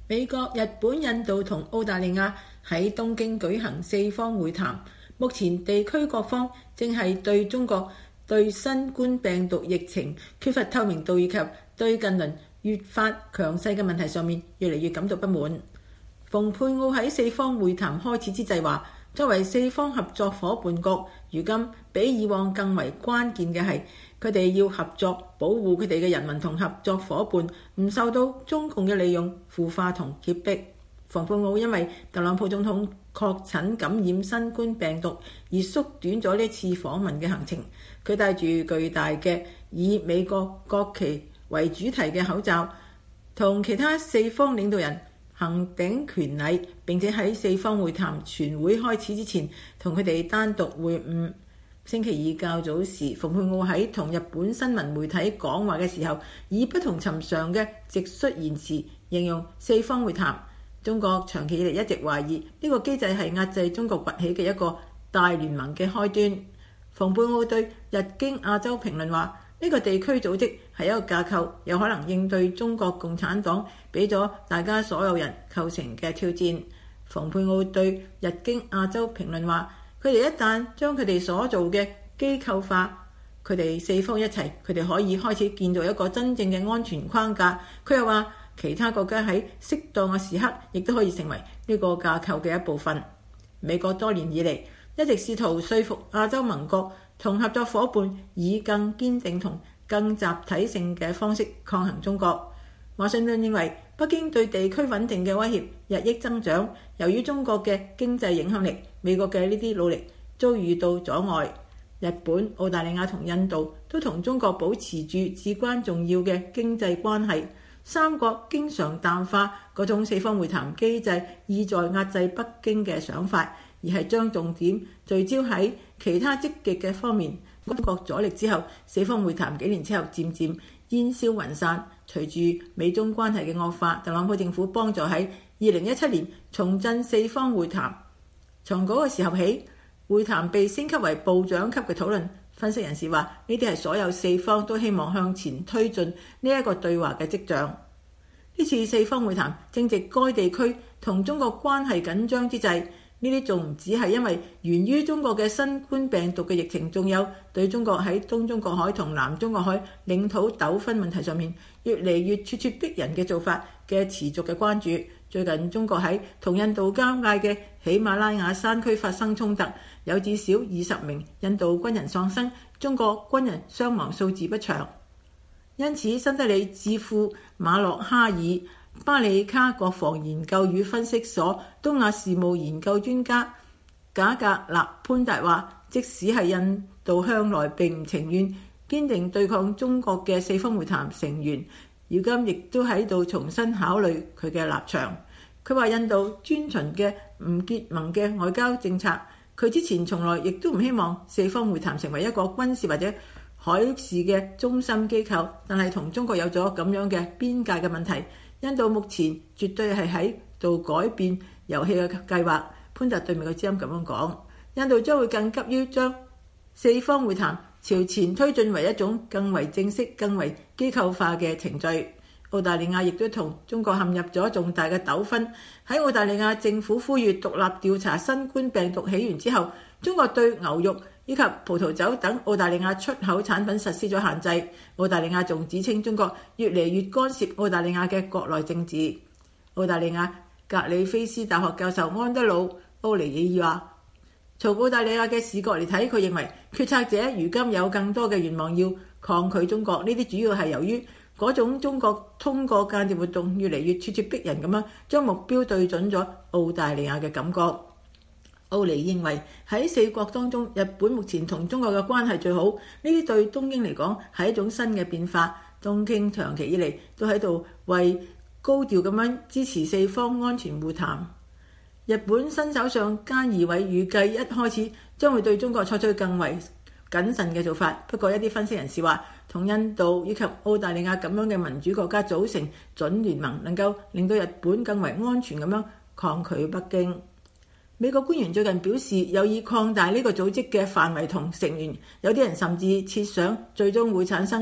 美國、日本、印度同澳大利亞喺東京舉行四方會談。目前地區各方正係對中國對新冠病毒疫情缺乏透明度以及對近鄰越發強勢嘅問題上面越嚟越感到不滿。蓬佩奧喺四方會談開始之際話，作為四方合作伙伴國，如今比以往更為關鍵嘅係佢哋要合作保護佢哋嘅人民同合作伙伴唔受到中共嘅利用、腐化同脅迫。蓬佩奧因為特朗普總統確診感染新冠病毒而縮短咗呢次訪問嘅行程。佢戴住巨大嘅以美國國旗為主題嘅口罩，同其他四方領導人行頂權禮，並且喺四方會談全會開始之前同佢哋單獨會晤。星期二較早時，蓬佩奧喺同日本新聞媒體講話嘅時候，以不同尋常嘅直率言辭形容四方會談。中國長期以嚟一直懷疑呢個機制係壓制中國崛起嘅一個大聯盟嘅開端。蓬佩奧對日經亞洲評論話，呢個地區組織係一個架構，有可能應對中國共產黨俾咗大家所有人構成嘅挑戰。蓬佩奧對日經亞洲評論話，佢哋一旦將佢哋所做嘅機構化，佢哋四方一齊，佢哋可以開始建造一個真正嘅安全框架。佢又話，其他國家喺適當嘅時刻，亦都可以成為呢個架構嘅一部分。美國多年以嚟一直試圖說服亞洲盟國同合作伙伴以更堅定同更集體性嘅方式抗衡中國。華盛頓認為北京對地區穩定嘅威脅日益增長，由於中國嘅經濟影響力，美國嘅呢啲努力遭遇到阻礙。日本、澳大利亞同印度都同中國保持住至關重要嘅經濟關係。三國經常淡化嗰種四方會談機制意在壓制北京嘅想法，而係將重點聚焦喺其他積極嘅方面。中國阻力之後，四方會談幾年之後漸漸煙消雲散。隨住美中關係嘅惡化，特朗普政府幫助喺2017年重振四方會談。從嗰個時候起，會談被升級為部長級嘅討論。分析人士話，呢啲係所有四方都希望向前推進呢一個對話嘅跡象。呢次四方會談正值該地區同中國關係緊張之際，呢啲仲唔止係因為源於中國嘅新冠病毒嘅疫情，仲有對中國喺東中國海同南中國海領土糾紛問題上面越嚟越咄咄逼人嘅做法嘅持續嘅關注。最近中國喺同印度交界嘅喜馬拉雅山區發生衝突，有至少20名印度軍人喪生，中國軍人傷亡數字不詳。因此，新德里智庫馬洛哈爾巴里卡國防研究與分析所東亞事務研究專家賈格納潘達話，即使係印度向來並唔情願堅定對抗中國嘅四方會談成員，如今亦都喺度重新考慮佢嘅立場。佢話印度遵循嘅唔結盟嘅外交政策，佢之前從來亦都唔希望四方會談成為一個軍事或者海事嘅中心機構，但係同中國有咗咁樣嘅邊界嘅問題，印度目前絕對係喺度改變遊戲嘅計劃。潘達對美國之音咁樣講，印度將會更急於將四方會談朝前推進為一種更為正式、更為機構化嘅程序。澳大利亞亦都同中國陷入咗重大嘅糾紛。喺澳大利亞政府呼籲獨立調查新冠病毒起源之後，中國對牛肉以及葡萄酒等澳大利亞出口產品實施咗限制。澳大利亞仲指稱中國越嚟越干涉澳大利亞嘅國內政治。澳大利亞格里菲斯大學教授安德魯奧尼爾話，從澳大利亞嘅視角嚟睇，佢認為決策者如今有更多嘅願望要抗拒中國，呢啲主要係由於嗰種中國通過間諜活動越嚟越咄咄逼人咁樣將目標對準咗澳大利亞嘅感覺。奧尼認為喺四國當中，日本目前同中國嘅關係最好，呢啲對東京嚟講係一種新嘅變化。東京長期以嚟都喺度為高調咁樣支持四方安全會談。日本新首相菅義偉預計一開始將會對中國採取更為謹慎嘅做法，不過一啲分析人士話，同印度以及澳大利亞咁樣嘅民主國家組成準聯盟，能夠令到日本更為安全咁樣抗拒北京。美國官員最近表示有意擴大呢個組織嘅範圍同成員，有啲人甚至設想最終會產生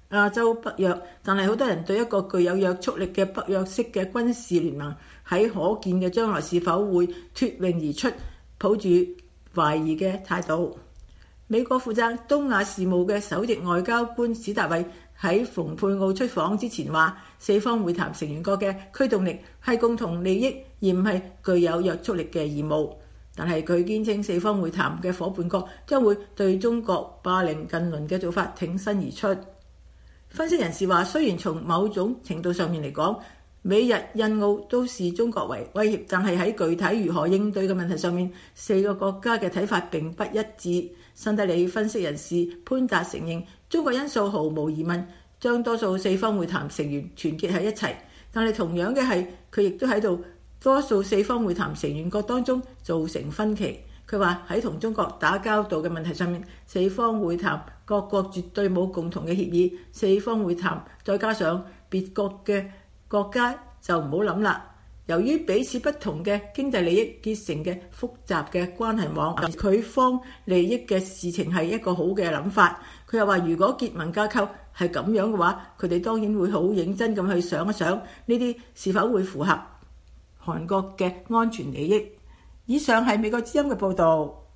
亞洲北約，但係好多人對一個具有約束力嘅北約式嘅軍事聯盟喺可見嘅將來是否會脫穎而出，抱住懷疑嘅態度。美國負責東亞事務嘅首席外交官史達偉喺蓬佩奧出訪之前話，四方會談成員國嘅驅動力係共同利益，而唔係具有約束力嘅義務。但係佢堅稱四方會談嘅夥伴國將會對中國霸凌近鄰嘅做法挺身而出。分析人士話，雖然從某種程度上面嚟講，美日印澳都視中國為威脅，但係喺具體如何應對嘅問題上面，四個國家嘅睇法並不一致。新德里分析人士潘達承認，中國因素毫無疑問將多數四方會談成員團結喺一齊，但係同樣嘅係，佢亦都喺度多數四方會談成員國當中造成分歧。佢話喺同中國打交道嘅問題上面，四方會談各國絕對冇共同嘅協議。四方會談再加上別國嘅國家就唔好諗啦。由於彼此不同嘅經濟利益結成嘅複雜嘅關係網，佢方利益嘅事情係一個好嘅諗法。佢又話，如果結盟架構係咁樣嘅話，佢哋當然會好認真咁去想一想呢啲是否會符合韓國嘅安全利益。以上係美國之音嘅報導。